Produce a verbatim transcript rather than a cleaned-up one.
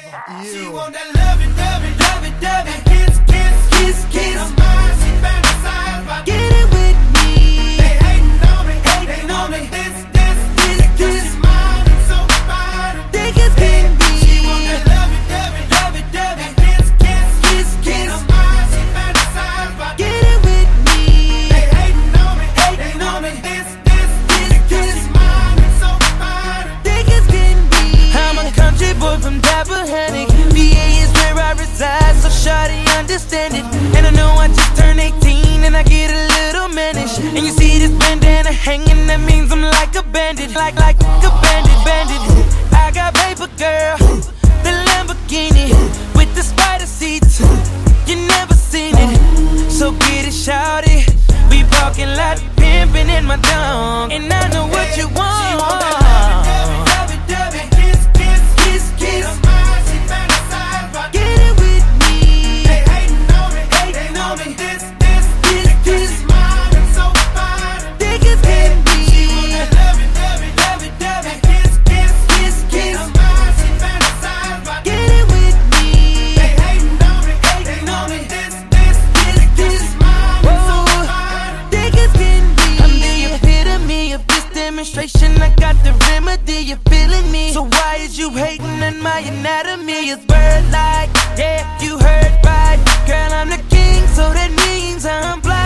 She want that love it, love it, love it, love it. Kiss, kiss, kiss, kiss. Her mind, she fantasize about Get it with me. They hating on me, hating on me. This, this, this, this. She's mine and so fine. Think it's can be. She want that love it, love it, love it, love it. Kiss, kiss, kiss, kiss. Her mind, she fantasize about Get it with me. They hating on me, hating on me. This, this, this, this. She's mine and so fine. Think it's can be. I'm a country boy from Tappahannock. V A is where I reside, so shawty understand it. And I know I just turned eighteen and I get a little mannish. And you see this bandana hanging, that means I'm like a bandit. Like, like a bandit, bandit. I got paper, girl, the Lamborghini with the spider seats. You never seen it, so get it, shawty. We walking like pimping in my dome, and I know what you want. She want that love it, love it, love it. Kiss, kiss, kiss, kiss. Her mind, she fantasize about Get it with me. They hating on me, hating on me. This, this, this, this. She's mine and so fine. Think it's can She want be. that love it, love it, love it, love it. Kiss, kiss, kiss, kiss. Her mind, she fantasize about Get it with me. They hating on me, hating on me. This, this, this, this. She's mine and so fine. Think it's can I'm be. the epitome of this demonstration. I got the remedy, you feeling me? So why is you hating on my anatomy? It's bird-like, yeah, you heard right. Girl, I'm the king, so that means I'm blind.